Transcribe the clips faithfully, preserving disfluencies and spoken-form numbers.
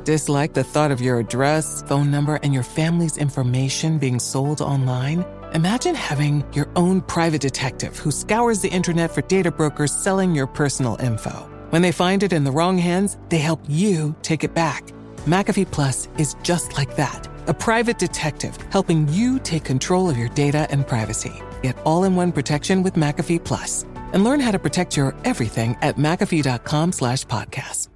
Dislike the thought of your address, phone number, and your family's information being sold online? Imagine having your own private detective who scours the internet for data brokers selling your personal info. When they find it in the wrong hands, they help you take it back. McAfee Plus is just like that. A private detective helping you take control of your data and privacy. Get all-in-one protection with McAfee Plus. And learn how to protect your everything at McAfee.com slash podcast.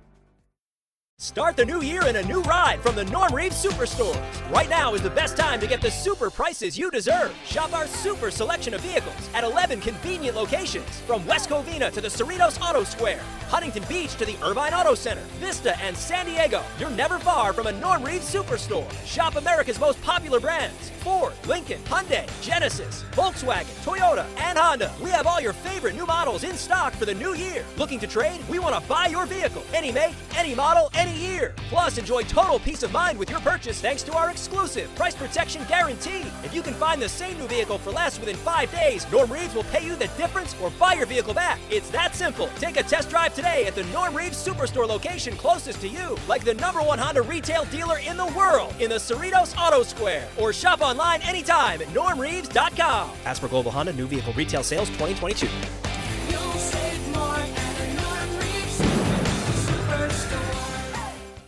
Start the new year in a new ride from the Norm Reeves Superstores. Right now is the best time to get the super prices you deserve. Shop our super selection of vehicles at eleven convenient locations. From West Covina to the Cerritos Auto Square, Huntington Beach to the Irvine Auto Center, Vista and San Diego. You're never far from a Norm Reeves Superstore. Shop America's most popular brands: Ford, Lincoln, Hyundai, Genesis, Volkswagen, Toyota, and Honda. We have all your favorite new models in stock for the new year. Looking to trade? We want to buy your vehicle. Any make, any model, any year. Plus, enjoy total peace of mind with your purchase thanks to our exclusive price protection guarantee. If you can find the same new vehicle for less within five days, Norm Reeves will pay you the difference or buy your vehicle back. It's that simple. Take a test drive today at the Norm Reeves Superstore location closest to you, like the number one Honda retail dealer in the world in the Cerritos Auto Square, or shop online anytime at norm reeves dot com. As for Global Honda new vehicle retail sales twenty twenty-two. You'll save more at the Norm Reeves Superstore.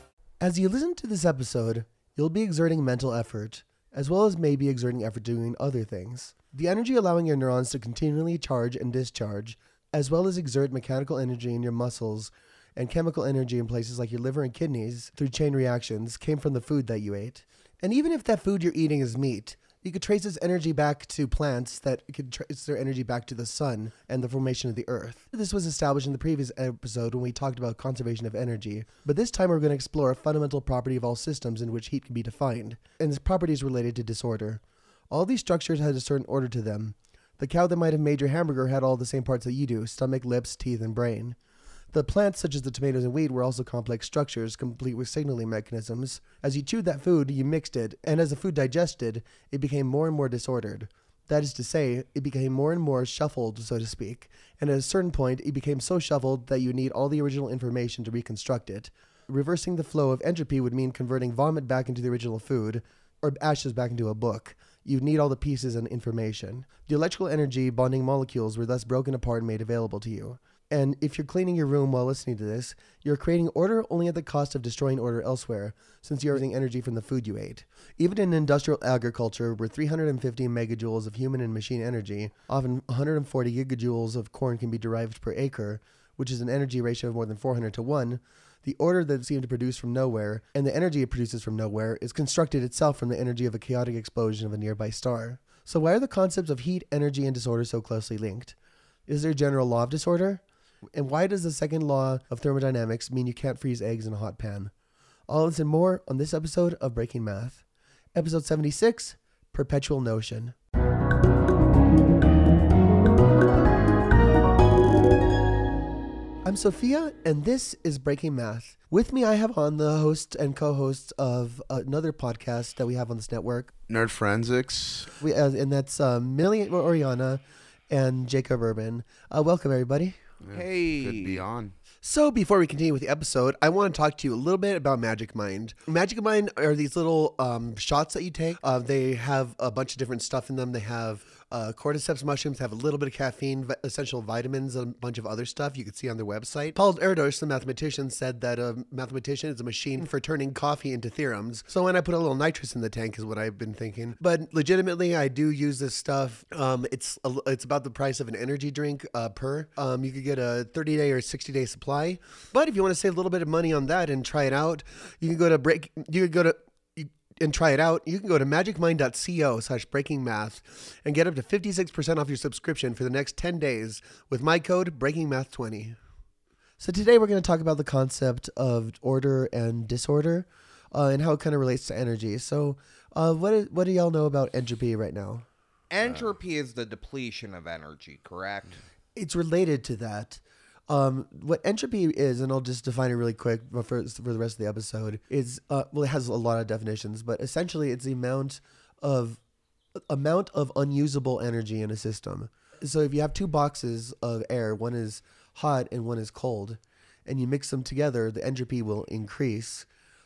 As you listen to this episode, you'll be exerting mental effort, as well as maybe exerting effort doing other things. The energy allowing your neurons to continually charge and discharge, as well as exert mechanical energy in your muscles and chemical energy in places like your liver and kidneys through chain reactions, came from the food that you ate. And even if that food you're eating is meat, you could trace this energy back to plants that could trace their energy back to the sun and the formation of the earth. This was established in the previous episode when we talked about conservation of energy, but this time we're going to explore a fundamental property of all systems in which heat can be defined, and this property is related to disorder. All these structures had a certain order to them. The cow that might have made your hamburger had all the same parts that you do: stomach, lips, teeth, and brain. The plants, such as the tomatoes and wheat, were also complex structures, complete with signaling mechanisms. As you chewed that food, you mixed it, and as the food digested, it became more and more disordered. That is to say, it became more and more shuffled, so to speak, and at a certain point, it became so shuffled that you need all the original information to reconstruct it. Reversing the flow of entropy would mean converting vomit back into the original food, or ashes back into a book. You need all the pieces and information. The electrical energy bonding molecules were thus broken apart and made available to you. And if you're cleaning your room while listening to this, you're creating order only at the cost of destroying order elsewhere, since you're using energy from the food you ate. Even in industrial agriculture, where three hundred fifty megajoules of human and machine energy, often one hundred forty gigajoules of corn can be derived per acre, which is an energy ratio of more than four hundred to one, the order that seemed to produce from nowhere, and the energy it produces from nowhere, is constructed itself from the energy of a chaotic explosion of a nearby star. So why are the concepts of heat, energy, and disorder so closely linked? Is there a general law of disorder? And why does the second law of thermodynamics mean you can't freeze eggs in a hot pan? All this and more on this episode of Breaking Math. Episode seventy-six, Perpetual Notion. I'm Sophia, and this is Breaking Math. With me, I have on the host and co-host of another podcast that we have on this network, Nerd Forensics. We, uh, and that's uh, Millie Oriana and Jacob Urban. Uh, welcome, everybody. Yeah, Hey. Good to be on. So before we continue with the episode, I want to talk to you a little bit about Magic Mind. Magic Mind are these little um, shots that you take. Uh, they have a bunch of different stuff in them. They have uh, cordyceps mushrooms, have a little bit of caffeine, v- essential vitamins, and a bunch of other stuff you can see on their website. Paul Erdos, the mathematician, said that a mathematician is a machine for turning coffee into theorems. So when I put a little nitrous in the tank is what I've been thinking. But legitimately, I do use this stuff. Um, it's a, it's about the price of an energy drink uh, per. Um, you could get a thirty-day or sixty-day supply. But if you want to save a little bit of money on that and try it out, you can go to break. You can go to you, and try it out. You can go to magicmind.co slash breaking math and get up to fifty-six percent off your subscription for the next ten days with my code breaking math twenty. So today we're going to talk about the concept of order and disorder uh, and how it kind of relates to energy. So uh, what is, what do y'all know about entropy right now? Entropy is the depletion of energy, correct? It's related to that. Um, what entropy is, and I'll just define it really quick for, for the rest of the episode, is, uh, well, it has a lot of definitions, but essentially it's the amount of amount of unusable energy in a system. So if you have two boxes of air, one is hot and one is cold, and you mix them together, the entropy will increase.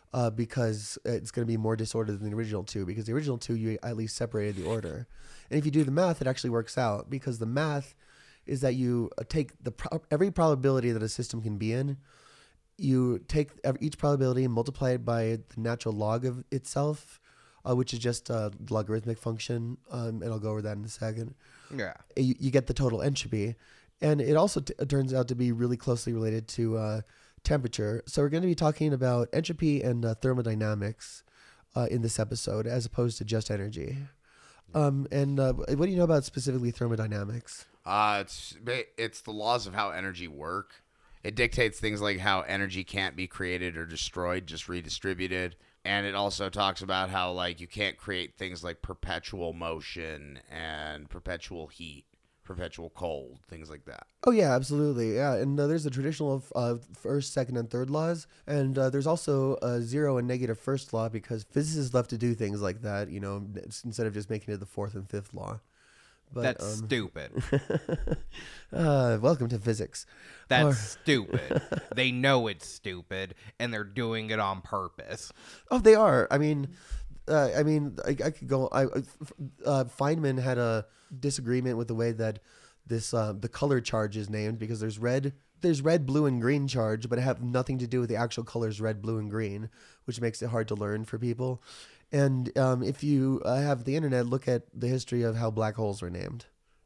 uh, because it's going to be more disordered than the original two, because the original two, you at least separated the order. And if you do the math, it actually works out, because the math is that you uh, take the pro- every probability that a system can be in, you take every, each probability and multiply it by the natural log of itself, uh, which is just a logarithmic function, um, and I'll go over that in a second. Yeah. You, you get the total entropy. And it also t- turns out to be really closely related to uh, temperature. So we're going to be talking about entropy and uh, thermodynamics uh, in this episode, as opposed to just energy. Um, and uh, what do you know about specifically thermodynamics? Uh, it's ba- it's the laws of how energy work. It dictates things like how energy can't be created or destroyed, just redistributed. And it also talks about how, like, you can't create things like perpetual motion and perpetual heat, perpetual cold, things like that. Oh, yeah, absolutely. Yeah. And uh, there's the traditional uh, first, second, and third laws. And uh, there's also a zero and negative first law, because physicists love to do things like that, you know, instead of just making it the fourth and fifth law. But, That's um, stupid. uh, welcome to physics. That's Or- stupid. They know it's stupid, and they're doing it on purpose. Oh, they are. I mean, uh, I mean, I, I could go. I uh, Feynman had a disagreement with the way that this uh, the color charge is named, because there's red, there's red, blue, and green charge, but it have nothing to do with the actual colors red, blue, and green, which makes it hard to learn for people. And um, if you uh, have the internet, look at the history of how black holes were named.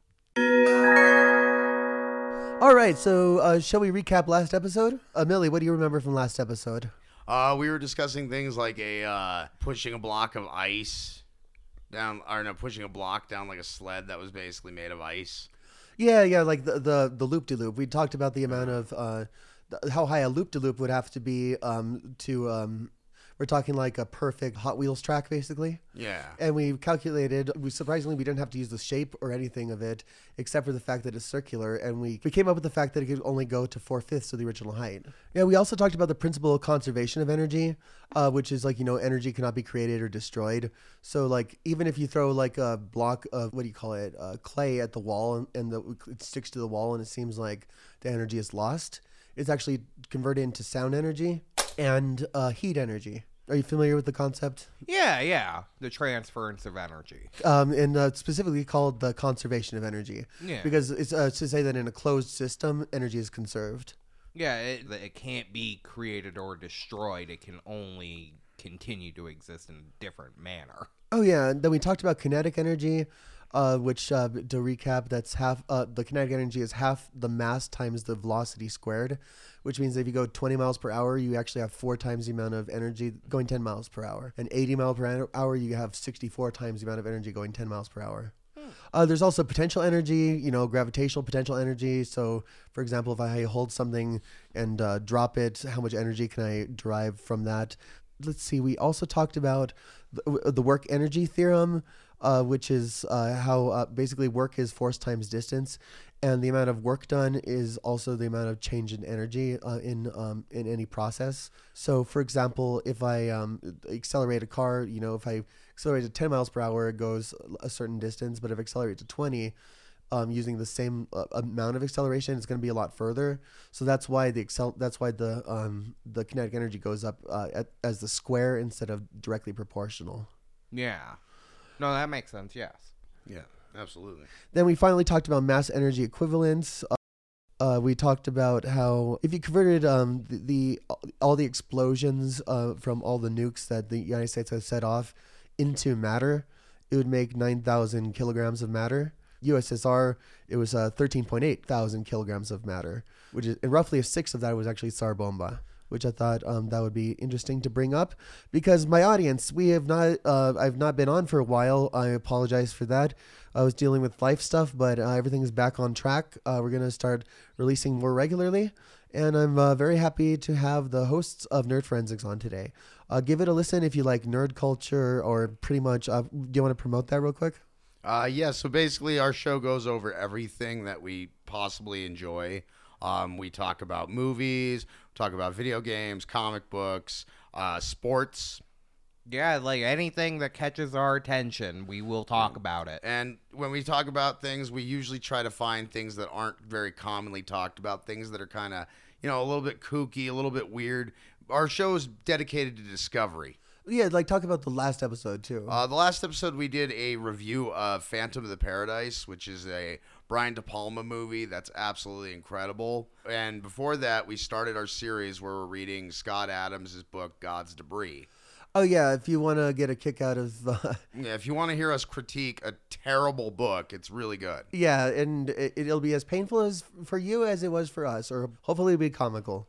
All right, so uh, shall we recap last episode? Uh, Millie, what do you remember from last episode? Uh, we were discussing things like a uh, pushing a block of ice down, or no, pushing a block down like a sled that was basically made of ice. Yeah, yeah, like the the, the loop-de-loop. We talked about the amount of uh, th- how high a loop-de-loop would have to be um, to. Um, we're talking like a perfect Hot Wheels track, basically. Yeah. And we calculated. We surprisingly we didn't have to use the shape or anything of it, except for the fact that it's circular. And we we came up with the fact that it could only go to four fifths of the original height. Yeah. We also talked about the principle of conservation of energy, uh, which is like, you know, energy cannot be created or destroyed. So like even if you throw like a block of what do you call it, uh, clay at the wall, and, and the, it sticks to the wall, and it seems like the energy is lost, it's actually converted into sound energy and uh, heat energy. Are you familiar with the concept? Yeah, yeah. The transference of energy. Um, and uh, specifically called the conservation of energy. Yeah. Because it's uh, to say that in a closed system, energy is conserved. Yeah, it, it can't be created or destroyed. It can only continue to exist in a different manner. Oh, yeah. And then we talked about kinetic energy, uh, which, uh, to recap, that's half, uh, the kinetic energy is half the mass times the velocity squared, which means that if you go twenty miles per hour, you actually have four times the amount of energy going ten miles per hour. And eighty miles per hour, you have sixty-four times the amount of energy going ten miles per hour. Uh, there's also potential energy, you know, gravitational potential energy. So, for example, if I hold something and uh, drop it, how much energy can I derive from that? Let's see. We also talked about the, the work energy theorem, uh, which is uh, how uh, basically work is force times distance. And the amount of work done is also the amount of change in energy uh, in um, in any process. So, for example, if I um, accelerate a car, you know, if I accelerate to ten miles per hour, it goes a certain distance. But if I accelerate to twenty, um, using the same uh, amount of acceleration, it's going to be a lot further. So that's why the excel that's why the um, the kinetic energy goes up uh, at, as the square instead of directly proportional. Yeah. No, that makes sense, yes. Yeah, absolutely. Then we finally talked about mass energy equivalence. Uh, uh, we talked about how if you converted um, the, the all the explosions uh, from all the nukes that the United States has set off into matter, it would make nine thousand kilograms of matter. U S S R, it was uh, thirteen point eight thousand kilograms of matter, which is and roughly a sixth of that was actually Tsar Bomba, which I thought um, that would be interesting to bring up because my audience, we have not, uh, I've not been on for a while. I apologize for that. I was dealing with life stuff, but uh, everything is back on track. Uh, we're going to start releasing more regularly. And I'm uh, very happy to have the hosts of Nerd Forensics on today. Uh, give it a listen if you like nerd culture or pretty much, uh, do you want to promote that real quick? Uh, yeah, so basically our show goes over everything that we possibly enjoy. Um, we talk about movies, talk about video games, comic books, uh, sports. Yeah, like anything that catches our attention, we will talk about it. And when we talk about things, we usually try to find things that aren't very commonly talked about, things that are kind of, you know, a little bit kooky, a little bit weird. Our show is dedicated to discovery. Yeah, like talk about the last episode too. Uh, the last episode we did a review of Phantom of the Paradise, which is a Brian De Palma movie that's absolutely incredible. And before that, we started our series where we're reading Scott Adams' book, God's Debris. Oh yeah, if you want to get a kick out of uh, Yeah, if you want to hear us critique a terrible book, it's really good. yeah, and it, it'll be as painful as for you as it was for us, or hopefully it'll be comical.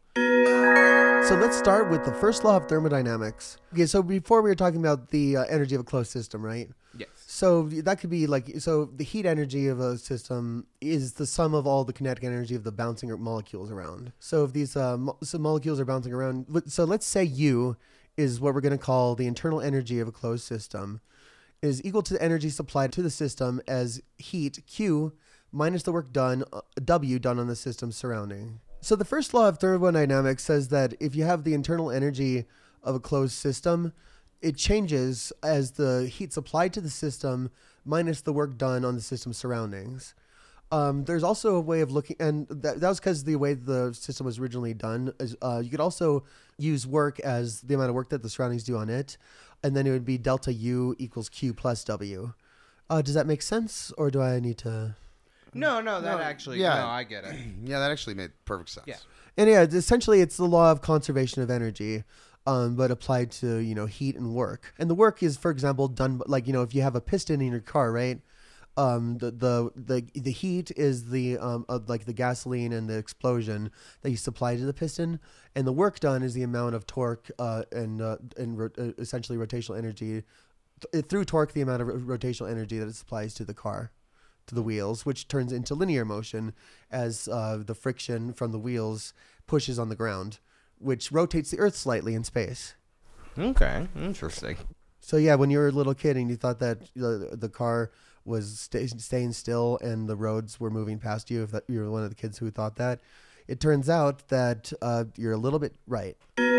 So let's start with the first law of thermodynamics. Okay, so before we were talking about the uh, energy of a closed system, right? Yes. So that could be like, so the heat energy of a system is the sum of all the kinetic energy of the bouncing molecules around. So if these uh, mo- so molecules are bouncing around, so let's say U is what we're going to call the internal energy of a closed system, is equal to the energy supplied to the system as heat Q minus the work done, uh, W done on the system surrounding. So the first law of thermodynamics says that if you have the internal energy of a closed system, it changes as the heat supplied to the system minus the work done on the system's surroundings. Um, there's also a way of looking, and that, that was because the way the system was originally done. Is, uh, you could also use work as the amount of work that the surroundings do on it, and then it would be delta U equals Q plus W. Uh, does that make sense, or do I need to? No, no, that No, actually, yeah. no, I get it. Yeah, that actually made perfect sense. Yeah. And yeah, essentially it's the law of conservation of energy, um, but applied to, you know, heat and work. And the work is, for example, done like, you know, if you have a piston in your car, right? Um, the, the, the, the heat is the, um, of like the gasoline and the explosion that you supply to the piston. And the work done is the amount of torque, uh, and, uh, and ro- uh, essentially rotational energy th- through torque, the amount of ro- rotational energy that it supplies to the car, to the wheels, which turns into linear motion as, uh, the friction from the wheels pushes on the ground, which rotates the earth slightly in space. Okay, interesting. So yeah, when you were a little kid and you thought that the, the car was stay, staying still and the roads were moving past you, if that you were one of the kids who thought that, it turns out that uh, you're a little bit right.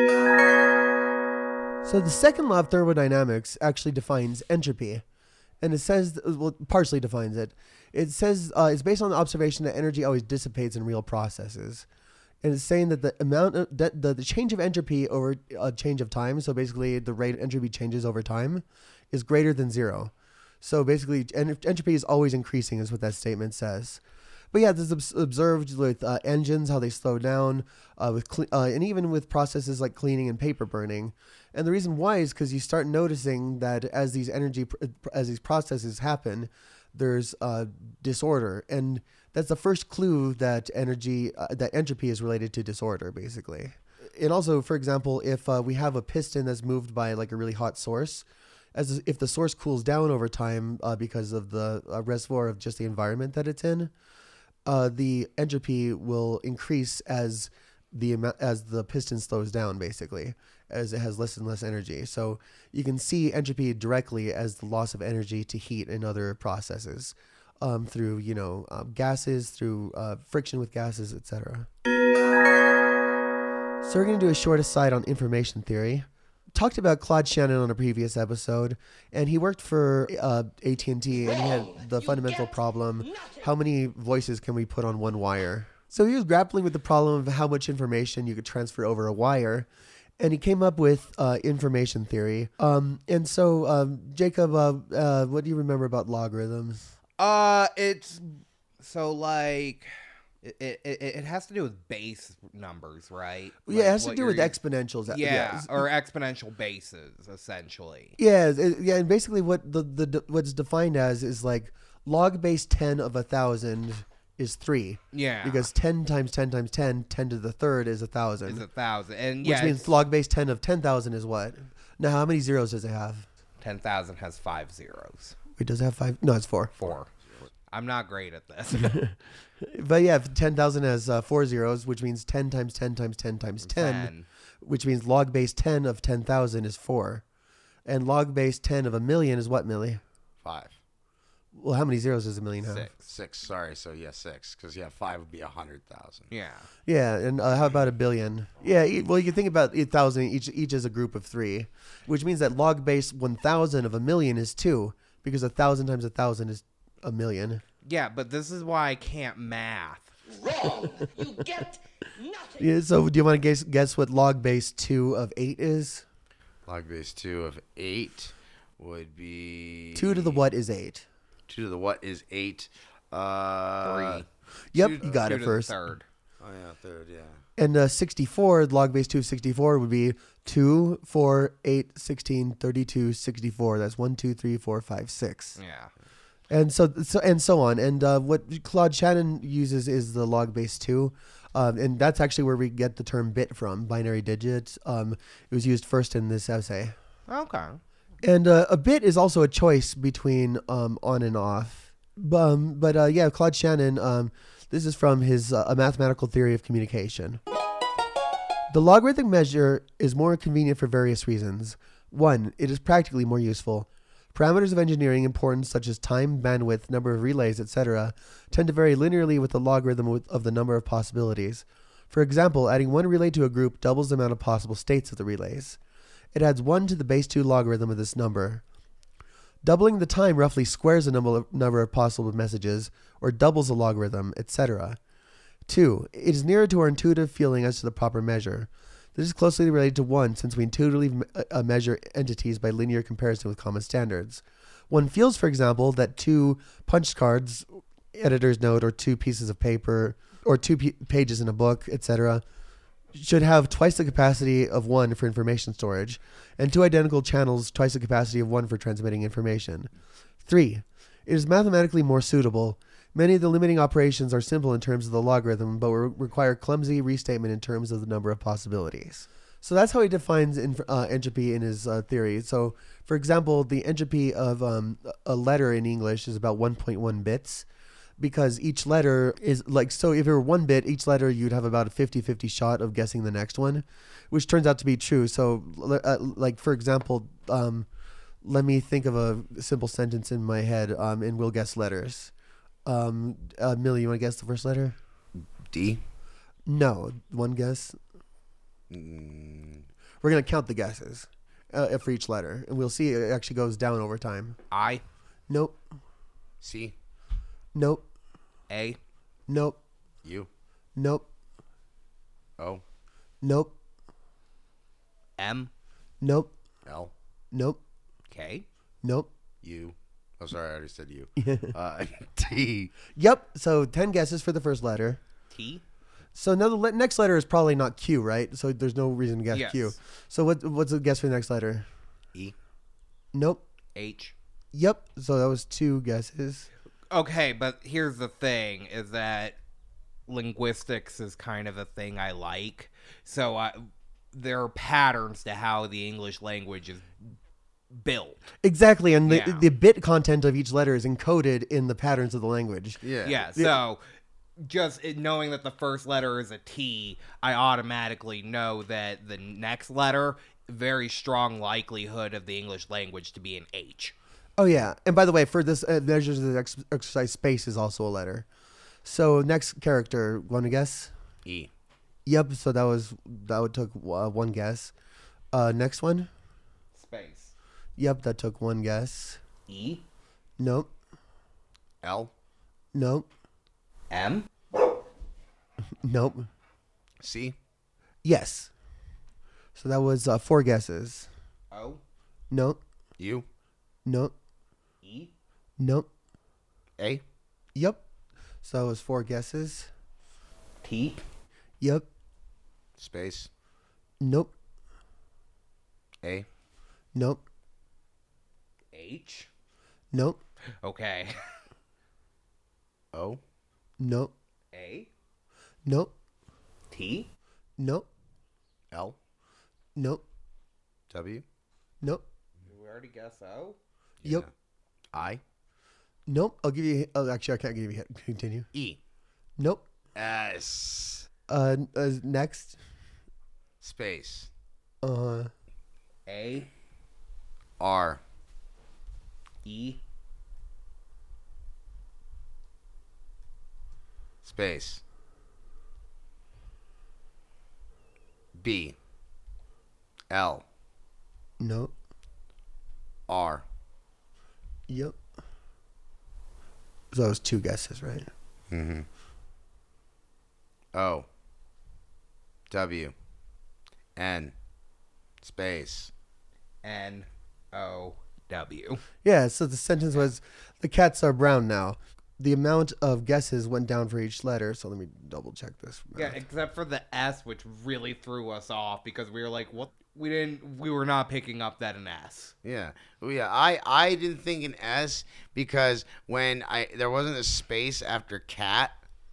So the second law of thermodynamics actually defines entropy. And it says, well, partially defines it. It says uh, it's based on the observation that energy always dissipates in real processes. And it's saying that the amount of that the, the change of entropy over a change of time, so basically the rate entropy changes over time, is greater than zero. So basically, en- entropy is always increasing, is what that statement says. But yeah, this is observed with uh, engines, how they slow down, uh, with cle- uh, and even with processes like cleaning and paper burning. And the reason why is because you start noticing that as these energy, pr- as these processes happen, there's uh, disorder, and that's the first clue that energy, uh, that entropy is related to disorder, basically. And also, for example, if uh, we have a piston that's moved by like a really hot source, as if the source cools down over time uh, because of the uh, reservoir of just the environment that it's in, uh, the entropy will increase as the amount as the piston slows down, basically, as it has less and less energy. So you can see entropy directly as the loss of energy to heat and other processes, um, through you know um, gases, through uh, friction with gases, et cetera. So we're going to do a short aside on information theory. Talked about Claude Shannon on a previous episode, and he worked for uh, A T and T, and he had the fundamental problem: how many voices can we put on one wire? So he was grappling with the problem of how much information you could transfer over a wire, and he came up with uh, information theory. Um, and so, um, Jacob, uh, uh, what do you remember about logarithms? Uh, it's so like it, it, it it has to do with base numbers, right? Yeah, it Like has to what do with you're- exponentials. Yeah, or exponential bases, essentially. Yeah, it- yeah, and basically what the, the what's defined as is like log base ten of a thousand is three. Yeah, Because ten times ten times ten, ten to the third is a thousand. it's a thousand, and Which yeah, means log base ten of ten thousand is what? Now, how many zeros does it have? ten thousand has five zeros. Wait, does it have five? No, it's four. Four. I'm not great at this. But yeah, ten thousand has uh, four zeros, which means ten times ten times ten times ten, Ten. which means log base ten of ten thousand is four. And log base ten of a million is what, Millie? Five. Well, how many zeros does a million have? Six. Six, sorry. So, yeah, six. Because, yeah, five would be a hundred thousand. Yeah. Yeah, and uh, how about a billion? Yeah, e- well, you can think about a thousand, each each is a group of three, which means that log base one thousand of a million is two, because a thousand times a thousand is a million. Yeah, but this is why I can't math. Wrong. You get nothing. Yeah, so do you want to guess guess what log base two of eight is? Log base two of eight would be Two to the what is eight? Two to the what is eight? Uh, Three. Yep, two- you got Two it to the first. Third. Oh yeah, third. Yeah. And uh, sixty-four, log base two of sixty-four would be two, four, eight, sixteen, thirty-two, sixty-four. That's one, two, three, four, five, six. Yeah. And so, so and so on. And uh, what Claude Shannon uses is the log base two. Um, and that's actually where we get the term bit from, binary digits. Um, it was used first in this essay. Okay. And uh, a bit is also a choice between um, on and off. Um, but uh, yeah, Claude Shannon, um, this is from his uh, A Mathematical Theory of Communication. The logarithmic measure is more convenient for various reasons. One, it is practically more useful. Parameters of engineering importance such as time, bandwidth, number of relays, et cetera tend to vary linearly with the logarithm with- of the number of possibilities. For example, adding one relay to a group doubles the amount of possible states of the relays. It adds one to the base two logarithm of this number. Doubling the time roughly squares the number of, number of possible messages, or doubles the logarithm, et cetera. Two, it is nearer to our intuitive feeling as to the proper measure. This is closely related to one, since we intuitively me- uh, measure entities by linear comparison with common standards. One feels, for example, that two punch cards, editor's note, or two pieces of paper, or two p- pages in a book, et cetera, should have twice the capacity of one for information storage, and two identical channels twice the capacity of one for transmitting information. Three, it is mathematically more suitable. Many of the limiting operations are simple in terms of the logarithm, but re- require clumsy restatement in terms of the number of possibilities. So that's how he defines inf- uh, entropy in his uh, theory. So, for example, the entropy of um, a letter in English is about one point one bits, because each letter is like, so if it were one bit, each letter you'd have about a fifty-fifty shot of guessing the next one, which turns out to be true. So, uh, like, for example, um, let me think of a simple sentence in my head, um, and we'll guess letters. Um, uh, Millie, you want to guess the first letter? D. No, one guess. Mm, We're gonna count the guesses uh, for each letter, and we'll see it actually goes down over time. I. Nope, C. nope, A. nope, U. nope, O. nope, M. nope, L. nope, K. nope. U. Oh, sorry, I already said U. uh, T. Yep. So ten guesses for the first letter. T. So now the le- next letter is probably not Q, right? So there's no reason to guess Yes. Q. So what what's the guess for the next letter? E. Nope. H. Yep. So that was two guesses. Okay, but here's the thing: is that linguistics is kind of a thing I like. So I, there are patterns to how the English language is built. Exactly, and the, Yeah. the bit content of each letter is encoded in the patterns of the language. Yeah. Yeah, so just it- knowing that the first letter is a T, I automatically know that the next letter, very strong likelihood of the English language to be an H. Oh yeah, and by the way, for this uh, measures of the ex- exercise, space is also a letter. So next character, want to guess? E. Yep. So that was that would took uh, one guess. Uh, next one. Space. Yep, that took one guess. E. Nope. L. Nope. M. Nope. C. Yes. So that was uh, four guesses. O. Nope. U. Nope. E. Nope. A. Yep. So that was four guesses. T. Yep. Space. Nope. A. Nope. H. Nope. Okay. O. Nope. A. Nope. T. Nope. L. Nope. W. Nope. We already guess O. Yep. I. Nope. I'll give you. Oh, actually, I can't give you. Continue. E. Nope. S. Uh, uh next. Space. Uh, A. R. E. Space. B. L. nope. R. Yep. So that was two guesses, right? Mm-hmm. O W N space N O W. Yeah, so the sentence was, the cats are brown now. The amount of guesses went down for each letter, so let me double check this. Yeah, except for the S, which really threw us off because we were like, what? We didn't, we were not picking up that an S. Yeah. Oh, yeah. I, I didn't think an S because when I there wasn't a space after cat,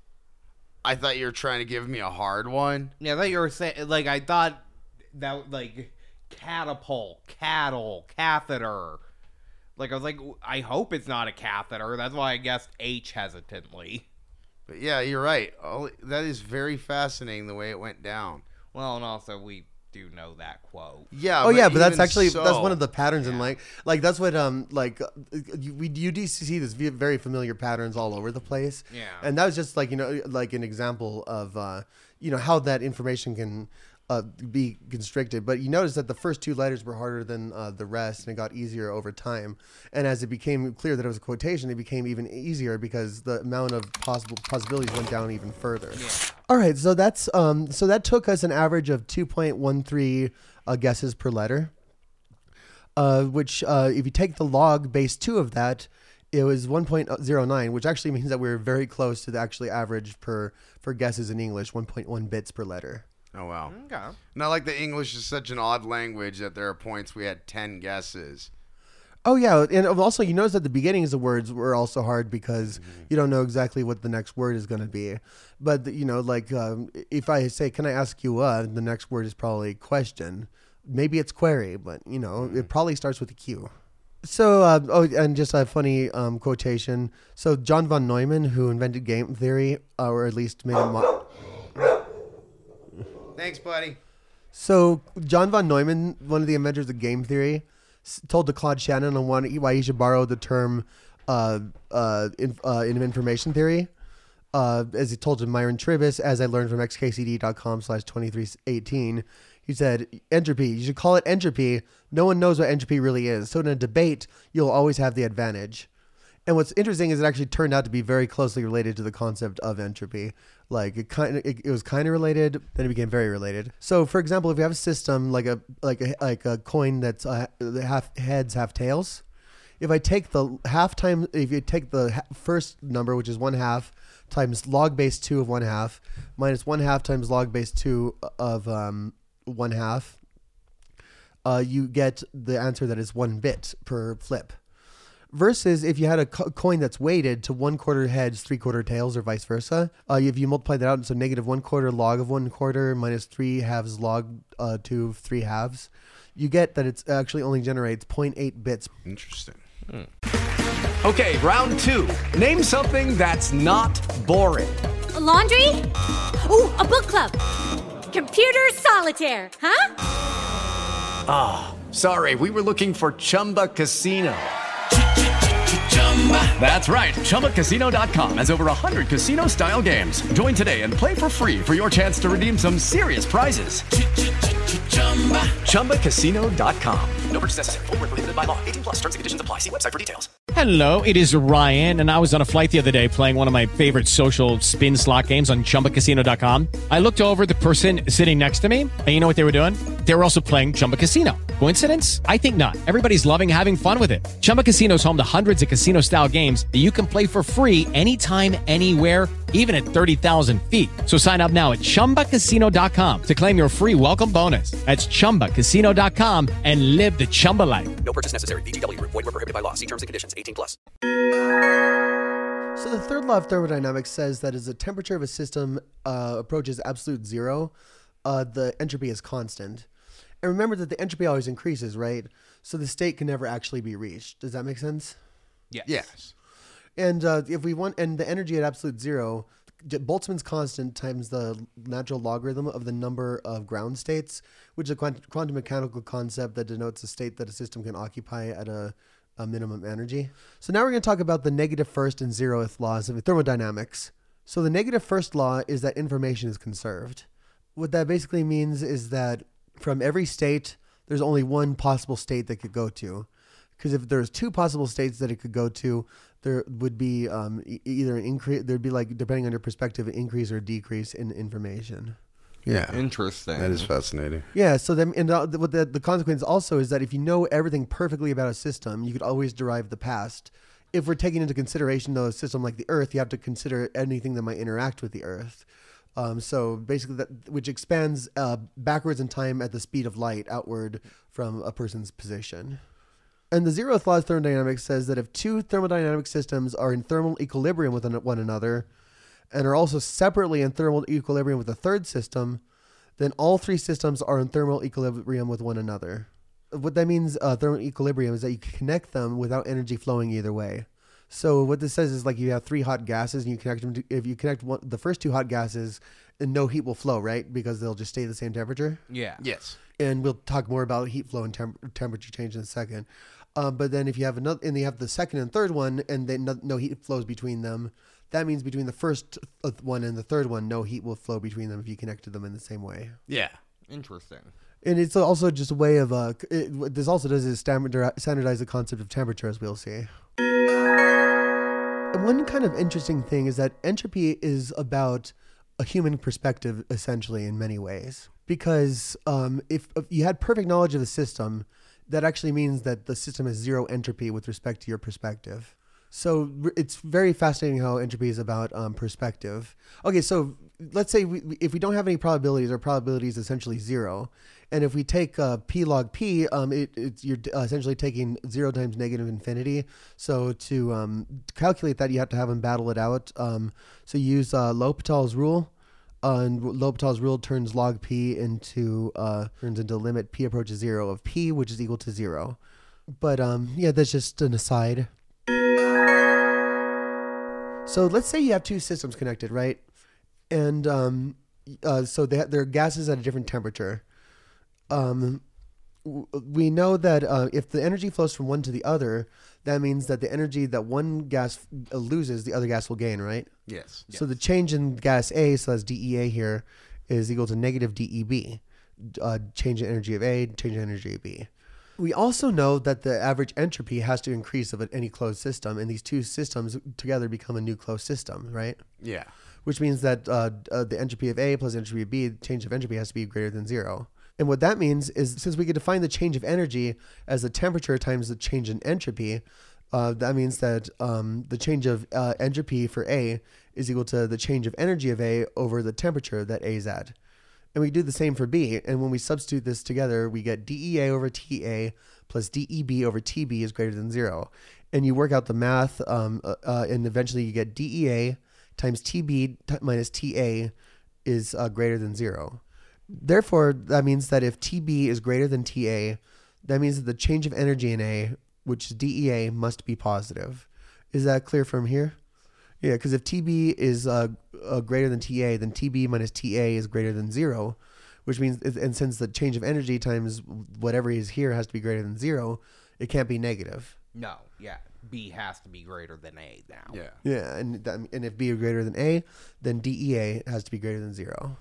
I thought you were trying to give me a hard one. Yeah, I thought you were saying, like, I thought that, like, catapult, cattle, catheter. Like, I was like, I hope it's not a catheter. That's why I guessed H hesitantly. But yeah, you're right. Oh, that is very fascinating the way it went down. Well, and also we do know that quote. Yeah. Oh yeah, but that's even actually so- that's one of the patterns in Yeah. like like that's what um like uh, you, we you do see this ve- very familiar patterns all over the place. Yeah. And that was just like you know like an example of uh you know how that information can uh, be constricted. But you notice that the first two letters were harder than uh, the rest, and it got easier over time. And as it became clear that it was a quotation, it became even easier because the amount of possible possibilities went down even further. Yeah. All right, so that's um, so that took us an average of two point one three uh, guesses per letter. Uh, which, uh, if you take the log base two of that, it was one point zero nine, which actually means that we're very close to the actually average per for guesses in English, one point one bits per letter. Oh, wow. Okay. Not like the English is such an odd language that there are points we had ten guesses. Oh yeah, and also you notice at the beginnings of words were also hard because you don't know exactly what the next word is going to be. But you know, like um, if I say, "Can I ask you a?" the next word is probably question. Maybe it's query, but you know, it probably starts with a Q. So, uh, oh, and just a funny um, quotation. So John von Neumann, who invented game theory, uh, or at least made it. Mo- Thanks, buddy. So John von Neumann, one of the inventors of game theory, s- told to Claude Shannon on one why he should borrow the term uh, uh, in, uh, in information theory. Uh, as he told to Myron Tribus, as I learned from x k c d dot com slash twenty-three eighteen, he said, entropy, you should call it entropy. No one knows what entropy really is. So in a debate, you'll always have the advantage. And what's interesting is it actually turned out to be very closely related to the concept of entropy. Like it kind of, it, it was kind of related, then it became very related. So, for example, if you have a system like a like a like a coin that's uh, half heads, half tails, if I take the half time, if you take the ha- first number, which is one half, times log base two of one half, minus one half times log base two of um, one half, uh, you get the answer that is one bit per flip. Versus if you had a co- coin that's weighted to one quarter heads, three quarter tails, or vice versa. Uh, if you multiply that out, so negative one quarter log of one quarter minus three halves log uh, two of three halves, you get that it's actually only generates zero point eight bits. Interesting. Okay, round two. Name something that's not boring. A laundry? Ooh, a book club. Computer solitaire, huh? Ah, oh, sorry, we were looking for Chumba Casino. That's right. Chumba Casino dot com has over one hundred casino-style games. Join today and play for free for your chance to redeem some serious prizes. Chumba Casino dot com. No purchase necessary. Void where prohibited by law. eighteen plus. Terms and conditions apply. See website for details. Hello, it is Ryan, and I was on a flight the other day playing one of my favorite social spin slot games on Chumba Casino dot com. I looked over at the person sitting next to me, and you know what they were doing? They were also playing Chumba Casino. Coincidence? I think not. Everybody's loving having fun with it. Chumba Casino is home to hundreds of casino-style games that you can play for free anytime, anywhere, even at thirty thousand feet. So sign up now at Chumba Casino dot com to claim your free welcome bonus. That's Chumba Casino dot com and live the Chumba life. No purchase necessary. V G W. Void where prohibited by law. See terms and conditions. eighteen plus. So the third law of thermodynamics says that as the temperature of a system uh, approaches absolute zero, uh, the entropy is constant. And remember that the entropy always increases, right? So the state can never actually be reached. Does that make sense? Yes. Yes. And uh, if we want, and the energy at absolute zero, Boltzmann's constant times the natural logarithm of the number of ground states, which is a quant- quantum mechanical concept that denotes a state that a system can occupy at a, a minimum energy. So now we're going to talk about the negative first and zeroth laws of thermodynamics. So the negative first law is that information is conserved. What that basically means is that from every state, there's only one possible state that could go to. Because if there's two possible states that it could go to, there would be um, e- either an increase, there'd be like, depending on your perspective, an increase or decrease in information. Yeah. Interesting. That is fascinating. Yeah, so then, and uh, what the, the consequence also is that if you know everything perfectly about a system, you could always derive the past. If we're taking into consideration, though, a system like the Earth, you have to consider anything that might interact with the Earth. Um, so basically, that which expands uh, backwards in time at the speed of light outward from a person's position. And the zeroth law of thermodynamics says that if two thermodynamic systems are in thermal equilibrium with one another, and are also separately in thermal equilibrium with a third system, then all three systems are in thermal equilibrium with one another. What that means, uh, thermal equilibrium, is that you can connect them without energy flowing either way. So what this says is like you have three hot gases and you connect them to, if you connect one, the first two hot gases, and no heat will flow, right? Because they'll just stay the same temperature. Yeah. Yes. And we'll talk more about heat flow and temp- temperature change in a second. Um, but then if you have another, and you have the second and third one, and then no, no heat flows between them, that means between the first one and the third one, no heat will flow between them if you connected them in the same way. Yeah. Interesting. And it's also just a way of, uh, it, what this also does is standardize, standardize the concept of temperature, as we'll see. And one kind of interesting thing is that entropy is about a human perspective, essentially, in many ways. Because um, if, if you had perfect knowledge of the system, that actually means that the system has zero entropy with respect to your perspective. So it's very fascinating how entropy is about um, perspective. Okay, so let's say we, if we don't have any probabilities, our probability is essentially zero. And if we take uh, p log p, um, it, it's, you're essentially taking zero times negative infinity. So to um, calculate that, you have to have them battle it out. Um, so you use uh, L'Hopital's rule. Uh, and L'Hopital's rule turns log p into uh, turns into limit p approaches zero of p, which is equal to zero. But um, yeah, that's just an aside. So let's say you have two systems connected, right? And um, uh, so they ha- they're gases at a different temperature. Um, w- we know that uh, if the energy flows from one to the other, that means that the energy that one gas f- loses, the other gas will gain, right? Yes. So the change in gas A, so that's D E A here, is equal to negative D E B. Uh, change in energy of A, change in energy of B. We also know that the average entropy has to increase of any closed system, and these two systems together become a new closed system, right? Yeah. Which means that uh, uh, the entropy of A plus entropy of B, the change of entropy has to be greater than zero. And what that means is, since we could define the change of energy as the temperature times the change in entropy, uh, that means that um, the change of uh, entropy for A is equal to the change of energy of A over the temperature that A is at. And we do the same for B. And when we substitute this together, we get D E A over T A plus D E B over T B is greater than zero. And you work out the math, um, uh, uh, and eventually you get D E A times T B t- minus T A is uh, greater than zero. Therefore, that means that if T B is greater than T A, that means that the change of energy in A, which is D E A, must be positive. Is that clear from here? Yeah, because if T B is uh, uh, greater than T A, then T B minus T A is greater than zero, which means, and since the change of energy times whatever is here has to be greater than zero, it can't be negative. No, yeah. B has to be greater than A now. Yeah. Yeah, and that, and if B is greater than A, then D E A has to be greater than zero.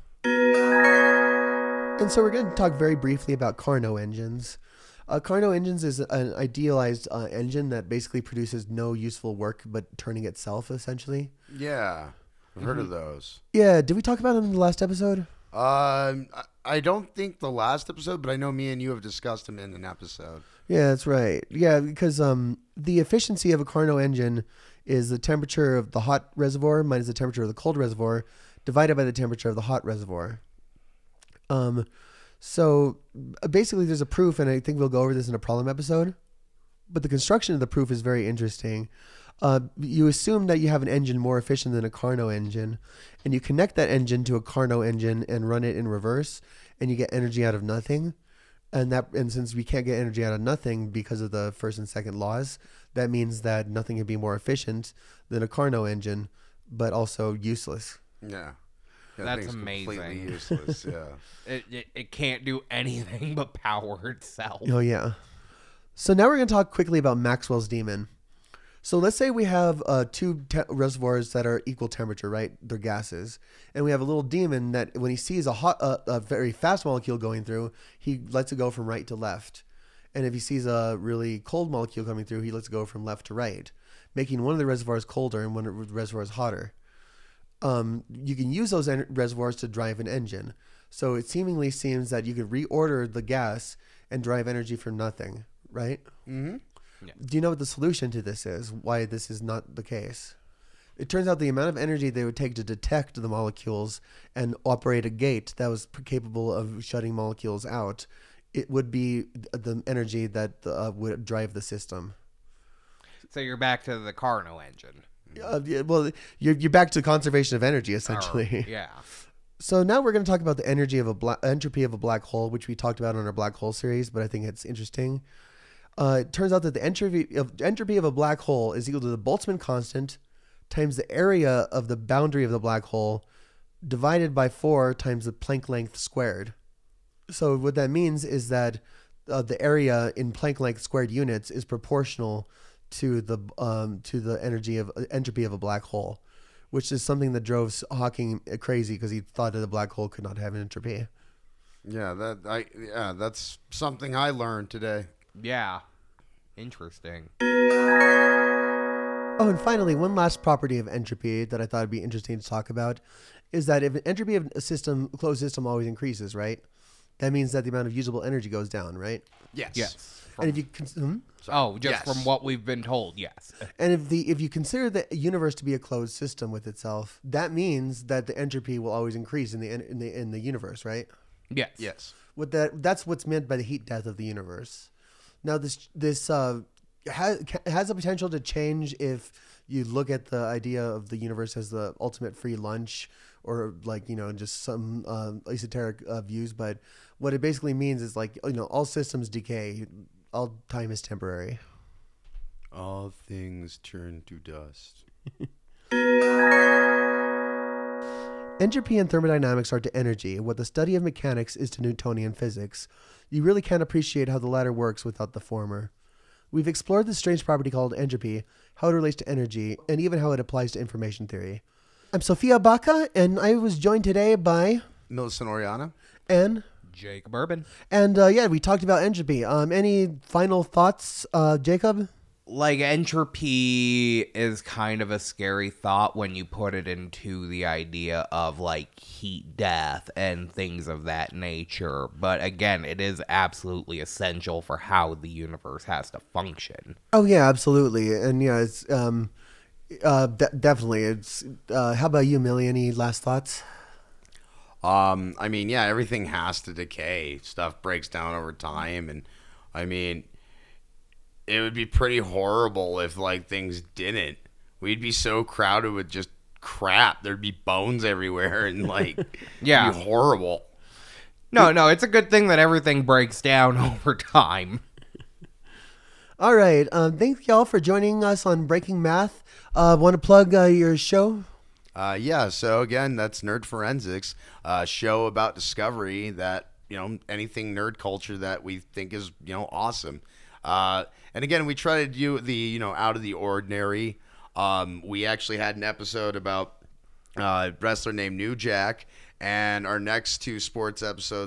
And so we're going to talk very briefly about Carnot engines. Uh, Carnot engines is an idealized uh, engine that basically produces no useful work but turning itself, essentially. Yeah. I've heard of those. Yeah, did we talk about them in the last episode? Um, I- I don't think the last episode, but I know me and you have discussed them in an episode. Yeah, that's right. Yeah, because um, the efficiency of a Carnot engine is the temperature of the hot reservoir minus the temperature of the cold reservoir divided by the temperature of the hot reservoir. Um, so basically there's a proof, and I think we'll go over this in a problem episode, but the construction of the proof is very interesting. Uh, you assume that you have an engine more efficient than a Carnot engine, and you connect that engine to a Carnot engine and run it in reverse, and you get energy out of nothing. And that, and since we can't get energy out of nothing because of the first and second laws, that means that nothing can be more efficient than a Carnot engine, but also useless. Yeah. Yeah, That's thing's amazing. Completely useless. Yeah. It, it it can't do anything but power itself. Oh, yeah. So now we're going to talk quickly about Maxwell's demon. So let's say we have uh, two te- reservoirs that are equal temperature, right? They're gases. And we have a little demon that when he sees a hot, uh, a very fast molecule going through, he lets it go from right to left. And if he sees a really cold molecule coming through, he lets it go from left to right. making one of the reservoirs colder and one of the reservoirs hotter. Um, you can use those en- reservoirs to drive an engine. So it seemingly seems that you could reorder the gas and drive energy from nothing, right? Mm-hmm. Yeah. Do you know what the solution to this is? Why this is not the case? It turns out the amount of energy they would take to detect the molecules and operate a gate that was capable of shutting molecules out, it would be the energy that uh, would drive the system. So you're back to the Carnot engine. Uh, yeah, well, you're you're back to conservation of energy essentially. Or, yeah. So now we're going to talk about the energy of a black entropy of a black hole, which we talked about on our black hole series, but I think it's interesting. Uh, it turns out that the entropy of entropy of a black hole is equal to the Boltzmann constant times the area of the boundary of the black hole divided by four times the Planck length squared. So what that means is that uh, the area in Planck length squared units is proportional to the um, to the energy of uh, entropy of a black hole, which is something that drove Hawking crazy because he thought that the black hole could not have an entropy. Yeah, that I yeah, that's something I learned today. Yeah. Interesting. Oh, and finally, one last property of entropy that I thought would be interesting to talk about is that if an entropy of a system, a closed system always increases, right? That means that the amount of usable energy goes down, right? Yes. Yes. And if you cons- hmm? Oh, just Yes. from what we've been told, yes. and if the if you consider the universe to be a closed system with itself, that means that the entropy will always increase in the in the in the universe, right? Yes. Yes. What that that's what's meant by the heat death of the universe. Now this this uh, has has the potential to change if you look at the idea of the universe as the ultimate free lunch, or like, you know, just some um, esoteric uh, views. But what it basically means is, like, you know, all systems decay, all time is temporary. All things turn to dust. Entropy and thermodynamics are to energy what the study of mechanics is to Newtonian physics. You really can't appreciate how the latter works without the former. We've explored this strange property called entropy, how it relates to energy, and even how it applies to information theory. I'm Sophia Baca, and I was joined today by... Millicent Oriana. And... Jacob Urban. And, uh, yeah, we talked about entropy. Um, any final thoughts, uh, Jacob? Like, entropy is kind of a scary thought when you put it into the idea of, like, heat death and things of that nature. But again, it is absolutely essential for how the universe has to function. Oh, yeah, absolutely. And, yeah, it's um, uh, de- definitely. It's uh, how about you, Millie? Any last thoughts? Um, I mean, yeah, everything has to decay. Stuff breaks down over time, and I mean, it would be pretty horrible if, like, things didn't. We'd be so crowded with just crap. There'd be bones everywhere, and, like, Yeah. it'd be horrible. No, no, it's a good thing that everything breaks down over time. All right. Um, thank y'all for joining us on Breaking Math. Uh, want to plug uh, your show? Uh, yeah, so again, that's Nerd Forensics, a show about discovery that, you know, anything nerd culture that we think is, you know, awesome. Uh, and again, we try to do the, you know, out of the ordinary. Um, we actually had an episode about uh, a wrestler named New Jack, and our next two sports episodes